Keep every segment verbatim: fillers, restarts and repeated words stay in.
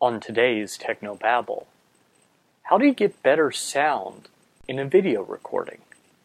On today's Technobabble, how do you get better sound in a video recording?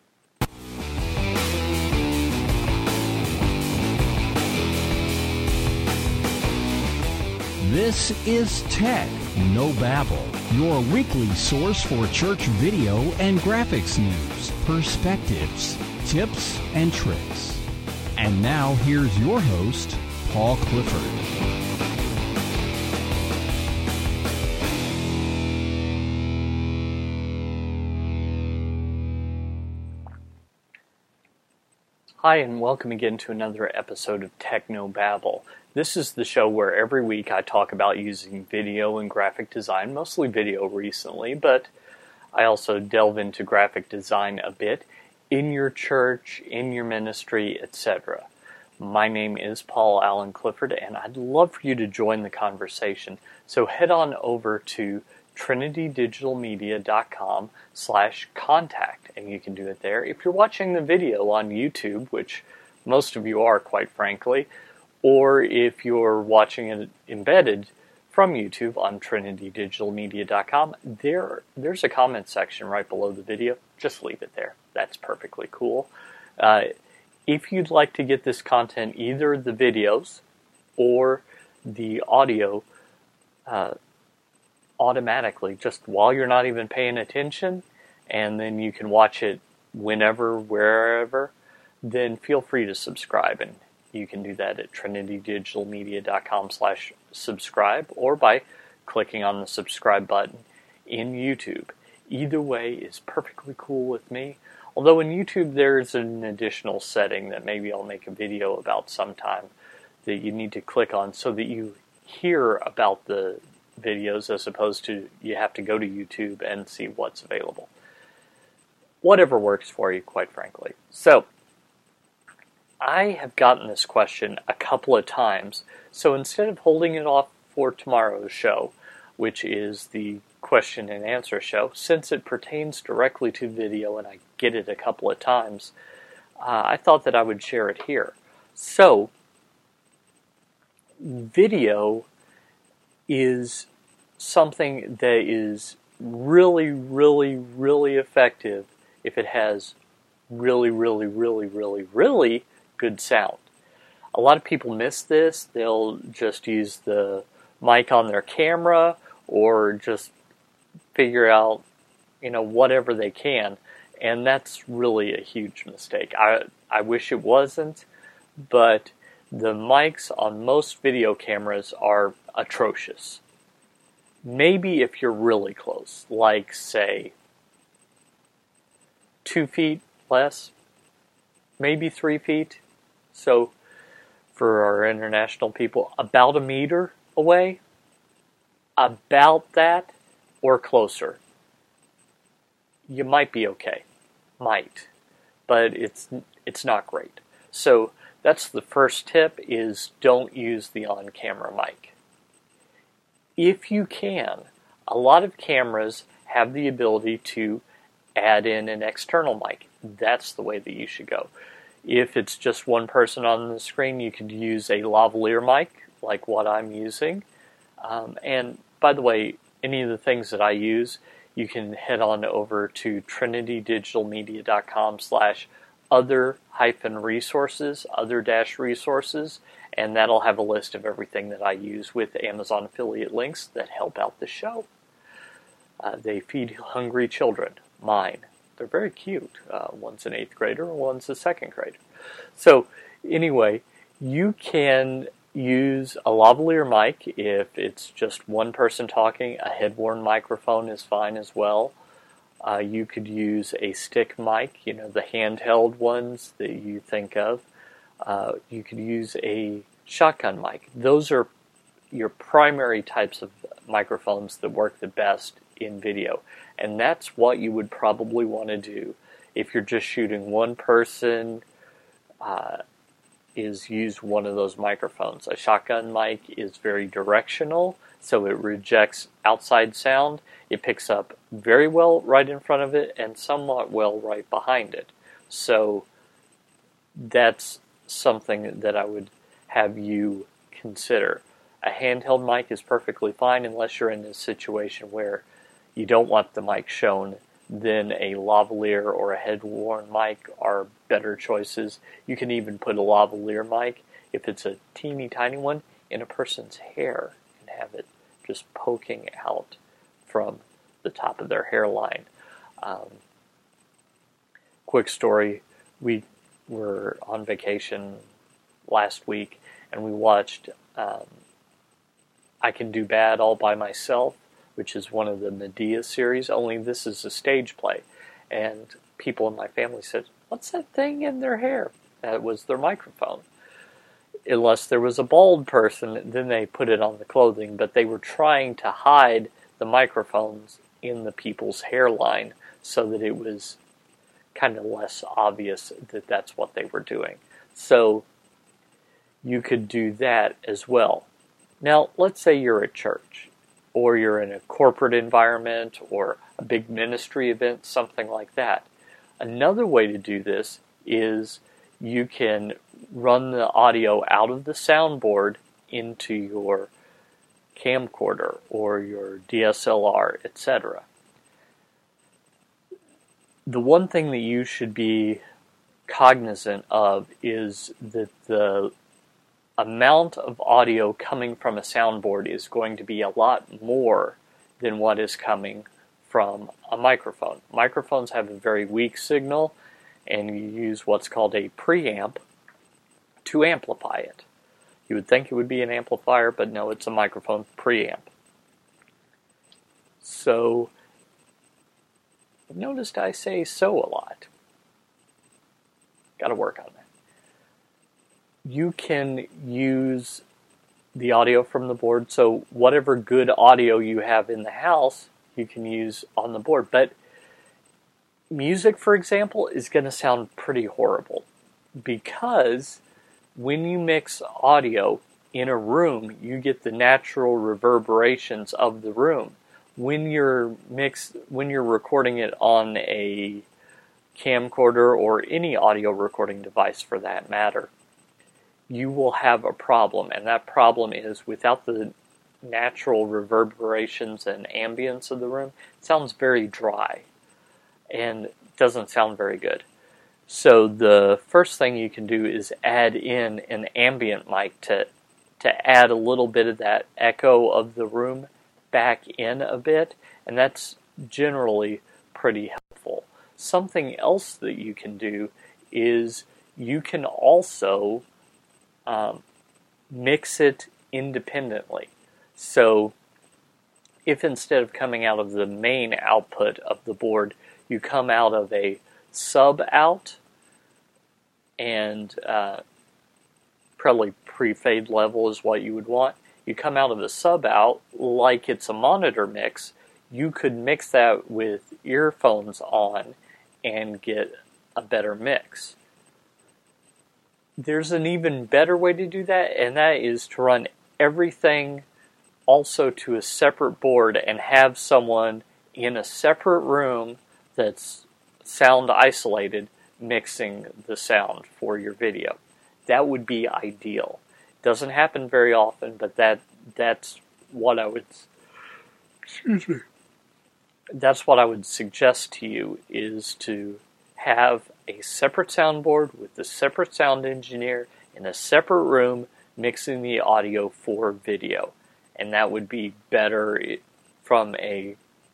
This is Tech No Babble, your weekly source for church video and graphics news, perspectives, tips, and tricks. And now here's your host, Paul Clifford. Hi, and welcome again to another episode of Technobabble. This is the show where every week I talk about using video and graphic design, mostly video recently, but I also delve into graphic design a bit in your church, in your ministry, et cetera. My name is Paul Allen Clifford, and I'd love for you to join the conversation. So head on over to trinitydigitalmedia.com slash contact, and you can do it there. If you're watching the video on YouTube, which most of you are, quite frankly, or if you're watching it embedded from YouTube on trinitydigitalmedia dot com, there, there's a comment section right below the video. Just leave it there. That's perfectly cool. Uh, if you'd like to get this content, either the videos or the audio, uh, automatically, just while you're not even paying attention, and then you can watch it whenever, wherever, then feel free to subscribe, and you can do that at trinitydigitalmedia.com slash subscribe or by clicking on the subscribe button in YouTube. Either way is perfectly cool with me, although in YouTube there's an additional setting that maybe I'll make a video about sometime that you need to click on so that you hear about the videos as opposed to you have to go to YouTube and see what's available. Whatever works for you, quite frankly. So, I have gotten this question a couple of times, so instead of holding it off for tomorrow's show, which is the question and answer show, since it pertains directly to video and I get it a couple of times, uh, I thought that I would share it here. So, video is something that is really, really, really effective if it has really, really, really, really, really good sound. A lot of people miss this. They'll just use the mic on their camera or just figure out, you know, whatever they can, and that's really a huge mistake. I I wish it wasn't, but the mics on most video cameras are atrocious. Maybe if you're really close, like, say, two feet less, maybe three feet. So, for our international people, about a meter away, about that, or closer. You might be okay. Might. But it's it's not great. So, that's the first tip, is don't use the on-camera mic. If you can, a lot of cameras have the ability to add in an external mic. That's the way that you should go. If it's just one person on the screen, you could use a lavalier mic, like what I'm using. Um, and by the way, any of the things that I use, you can head on over to trinitydigitalmedia.com slash other hyphen resources, other dash resources, and that'll have a list of everything that I use with Amazon affiliate links that help out the show. Uh, they feed hungry children. Mine. They're very cute. Uh, one's an eighth grader, one's a second grader. So, anyway, you can use a lavalier mic if it's just one person talking. A head-worn microphone is fine as well. Uh, you could use a stick mic, you know, the handheld ones that you think of. Uh, you could use a shotgun mic. Those are your primary types of microphones that work the best in video. And that's what you would probably want to do if you're just shooting one person, uh, is use one of those microphones. A shotgun mic is very directional, so it rejects outside sound. It picks up very well right in front of it and somewhat well right behind it. So that's something that I would have you consider. A handheld mic is perfectly fine unless you're in a situation where you don't want the mic shown. Then a lavalier or a head-worn mic are better choices. You can even put a lavalier mic, if it's a teeny tiny one, in a person's hair and have it just poking out from the top of their hairline. Um, quick story, we were on vacation last week and we watched um, I Can Do Bad All By Myself, which is one of the Medea series, only this is a stage play. And people in my family said, "What's that thing in their hair?" That was their microphone. Unless there was a bald person, then they put it on the clothing, but they were trying to hide the microphones in the people's hairline so that it was kind of less obvious that that's what they were doing. So you could do that as well. Now, let's say you're at church, or you're in a corporate environment, or a big ministry event, something like that. Another way to do this is you can run the audio out of the soundboard into your camcorder or your D S L R, et cetera. The one thing that you should be cognizant of is that the amount of audio coming from a soundboard is going to be a lot more than what is coming from a microphone. Microphones have a very weak signal, and you use what's called a preamp to amplify it. You would think it would be an amplifier, but no, it's a microphone preamp. So, I've noticed I say so a lot. Got to work on that. You can use the audio from the board, so whatever good audio you have in the house, you can use on the board. But music, for example, is going to sound pretty horrible because when you mix audio in a room, you get the natural reverberations of the room. When you're mix, when you're recording it on a camcorder or any audio recording device for that matter, you will have a problem, and that problem is without the natural reverberations and ambience of the room, it sounds very dry and doesn't sound very good. So the first thing you can do is add in an ambient mic to to add a little bit of that echo of the room back in a bit, and that's generally pretty helpful. Something else that you can do is you can also um, mix it independently. So if instead of coming out of the main output of the board, you come out of a sub out and uh, probably pre-fade level is what you would want. You come out of the sub out like it's a monitor mix. You could mix that with earphones on and get a better mix. There's an even better way to do that, and that is to run everything also to a separate board and have someone in a separate room that's sound isolated mixing the sound for your video. That would be ideal. Doesn't happen very often, but that that's what I would excuse me. That's what I would suggest to you, is to have a separate soundboard with a separate sound engineer in a separate room mixing the audio for video. And that would be better from a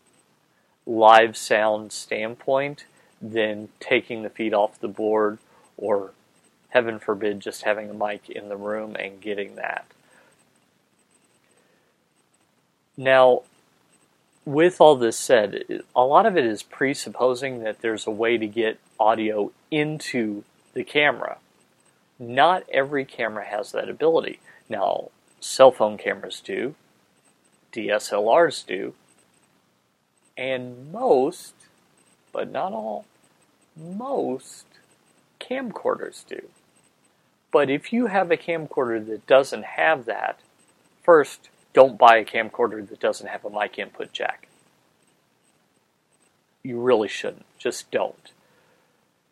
live sound standpoint than taking the feed off the board, or heaven forbid just having a mic in the room and getting that. Now, with all this said, a lot of it is presupposing that there's a way to get audio into the camera. Not every camera has that ability. Now, cell phone cameras do, D S L Rs do, and most, but not all, most camcorders do. But if you have a camcorder that doesn't have that, first, don't buy a camcorder that doesn't have a mic input jack. You really shouldn't. Just don't.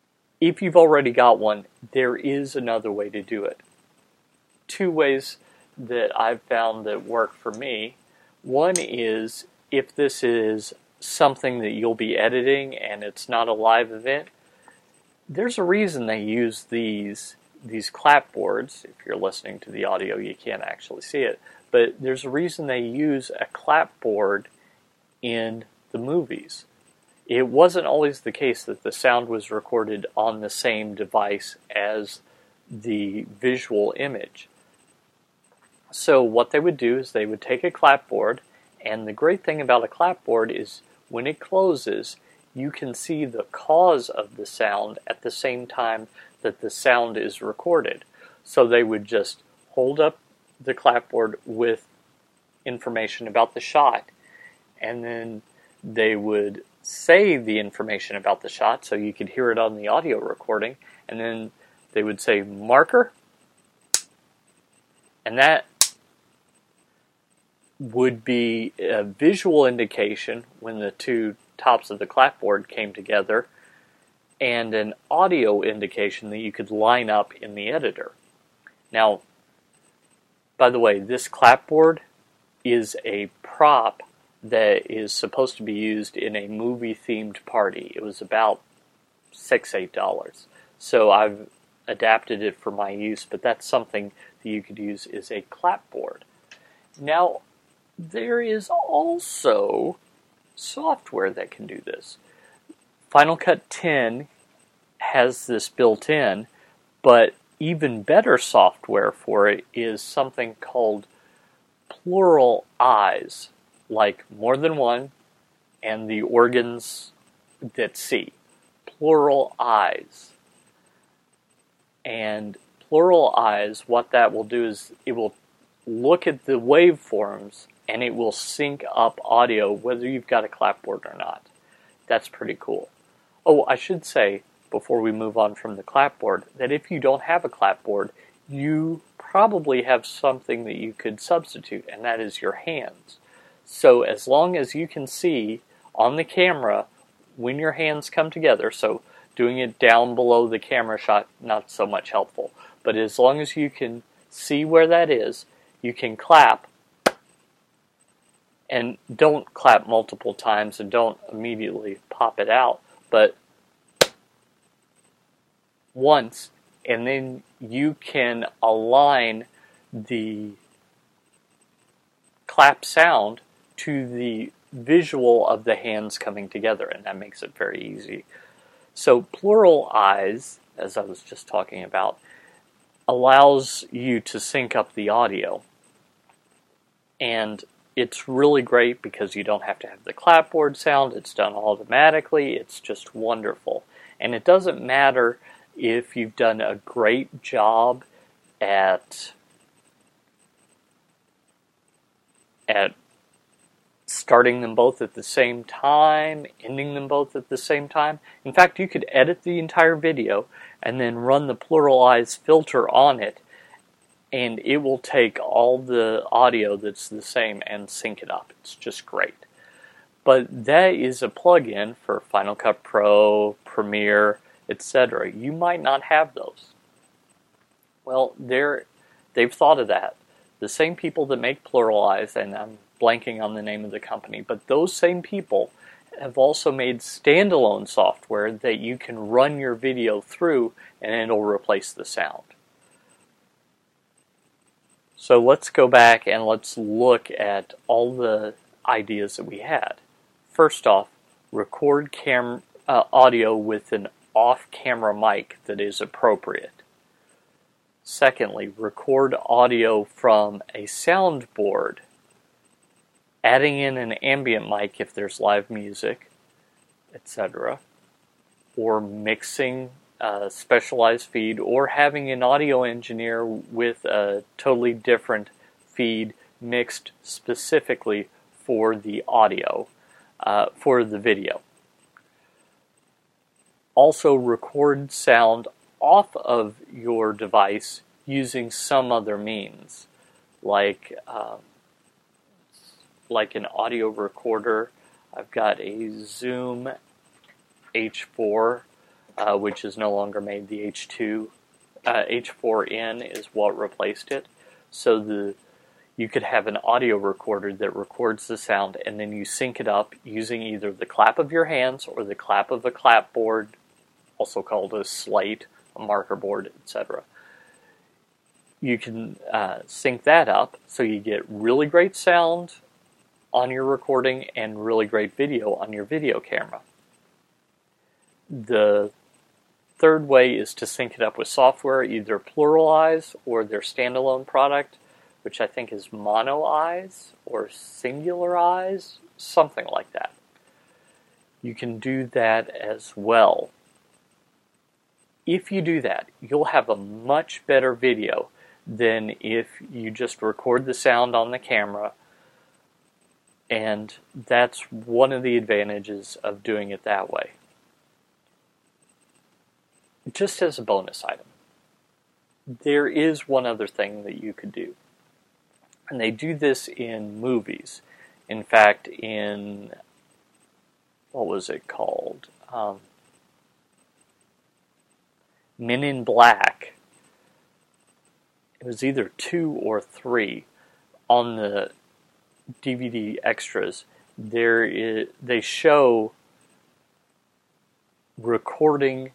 If you've already got one, there is another way to do it. Two ways that I've found that work for me. One is if this is something that you'll be editing and it's not a live event, there's a reason they use these these clapboards. If you're listening to the audio, you can't actually see it, but there's a reason they use a clapboard in the movies. It wasn't always the case that the sound was recorded on the same device as the visual image. So what they would do is they would take a clapboard, and the great thing about a clapboard is when it closes, you can see the cause of the sound at the same time that the sound is recorded. So they would just hold up the clapboard with information about the shot, and then they would say the information about the shot so you could hear it on the audio recording, and then they would say marker, and that would be a visual indication when the two tops of the clapboard came together, and an audio indication that you could line up in the editor. Now, by the way, this clapboard is a prop that is supposed to be used in a movie-themed party. It was about six, eight dollars. So I've adapted it for my use, but that's something that you could use is a clapboard. Now, there is also software that can do this. Final Cut ten has this built in, but even better software for it is something called Plural Eyes, like more than one, and the organs that see. Plural Eyes. And Plural Eyes, what that will do is it will look at the waveforms and it will sync up audio whether you've got a clapboard or not. That's pretty cool. Oh, I should say, before we move on from the clapboard, that if you don't have a clapboard, you probably have something that you could substitute, and that is your hands. So as long as you can see on the camera when your hands come together, so doing it down below the camera shot, not so much helpful, but as long as you can see where that is, you can clap, and don't clap multiple times and don't immediately pop it out, but once, and then you can align the clap sound to the visual of the hands coming together, and that makes it very easy. So Plural Eyes, as I was just talking about, allows you to sync up the audio. And it's really great because you don't have to have the clapboard sound. It's done automatically. It's just wonderful. And it doesn't matter if you've done a great job at at starting them both at the same time, ending them both at the same time. In fact, you could edit the entire video and then run the Plural Eyes filter on it, and it will take all the audio that's the same and sync it up. It's just great. But that is a plugin for Final Cut Pro, Premiere, et cetera. You might not have those. Well, they're, they've thought of that. The same people that make Plural Eyes, and I'm blanking on the name of the company, but those same people have also made standalone software that you can run your video through and it'll replace the sound. So let's go back and let's look at all the ideas that we had. First off, record cam uh, audio with an off-camera mic that is appropriate. Secondly, record audio from a soundboard, adding in an ambient mic if there's live music, et cetera, or mixing a specialized feed, or having an audio engineer with a totally different feed mixed specifically for the audio, uh, for the video. Also, record sound off of your device using some other means, like um, like an audio recorder. I've got a Zoom H four, uh, which is no longer made. The H two, uh, H four N is what replaced it. So the you could have an audio recorder that records the sound, and then you sync it up using either the clap of your hands or the clap of a clapboard, also called a slate, a marker board, et cetera. You can uh, sync that up so you get really great sound on your recording and really great video on your video camera. The third way is to sync it up with software, either Pluralize or their standalone product, which I think is Monoize or Singularize, something like that. You can do that as well. If you do that, you'll have a much better video than if you just record the sound on the camera, and that's one of the advantages of doing it that way. Just as a bonus item, there is one other thing that you could do. And they do this in movies. In fact, in, what was it called? Um, Men in Black. It was either two or three. On the D V D extras, there is, they show recording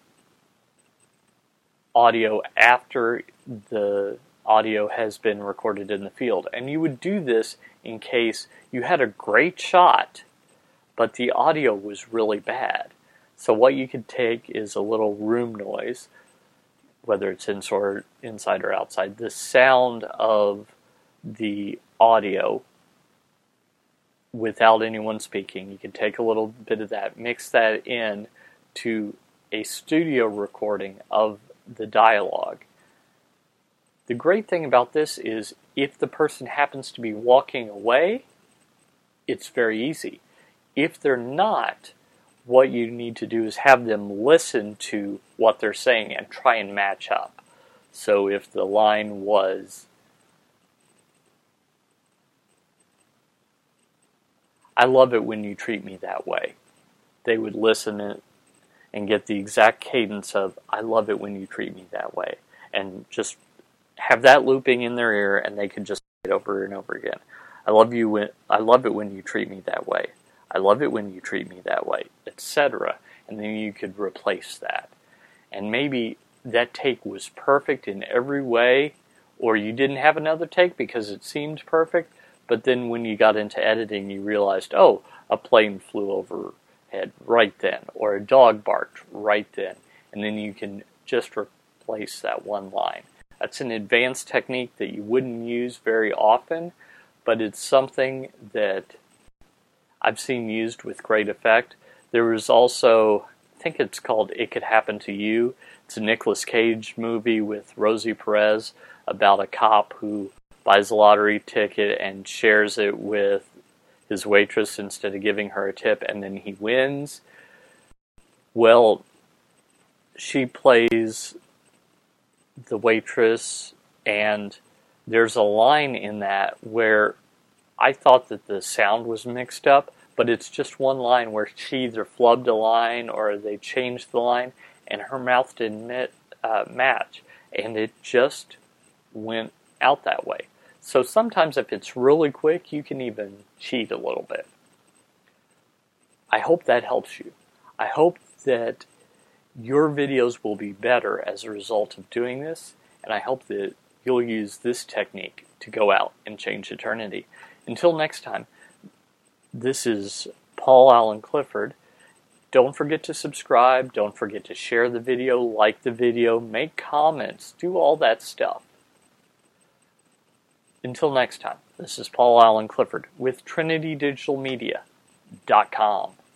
audio after the audio has been recorded in the field. And you would do this in case you had a great shot, but the audio was really bad. So what you could take is a little room noise, whether it's inside or outside, the sound of the audio without anyone speaking. You can take a little bit of that, mix that in to a studio recording of the dialogue. The great thing about this is if the person happens to be walking away, it's very easy. If they're not, what you need to do is have them listen to what they're saying and try and match up. So if the line was, "I love it when you treat me that way," they would listen and get the exact cadence of, "I love it when you treat me that way," and just have that looping in their ear, and they could just say it over and over again. I love you when I love it when you treat me that way. I love it when you treat me that way, et cetera. And then you could replace that. And maybe that take was perfect in every way, or you didn't have another take because it seemed perfect, but then when you got into editing, you realized, oh, a plane flew overhead right then, or a dog barked right then, and then you can just replace that one line. That's an advanced technique that you wouldn't use very often, but it's something that I've seen used with great effect. There was also, I think it's called It Could Happen to You. It's a Nicolas Cage movie with Rosie Perez about a cop who buys a lottery ticket and shares it with his waitress instead of giving her a tip, and then he wins. Well, she plays the waitress, and there's a line in that where I thought that the sound was mixed up, but it's just one line where she either flubbed a line or they changed the line, and her mouth didn't mit, uh, match, and it just went out that way. So sometimes if it's really quick, you can even cheat a little bit. I hope that helps you. I hope that your videos will be better as a result of doing this, and I hope that you'll use this technique to go out and change eternity. Until next time, this is Paul Allen Clifford. Don't forget to subscribe. Don't forget to share the video, like the video, make comments, do all that stuff. Until next time, this is Paul Allen Clifford with Trinity Digital Media dot com.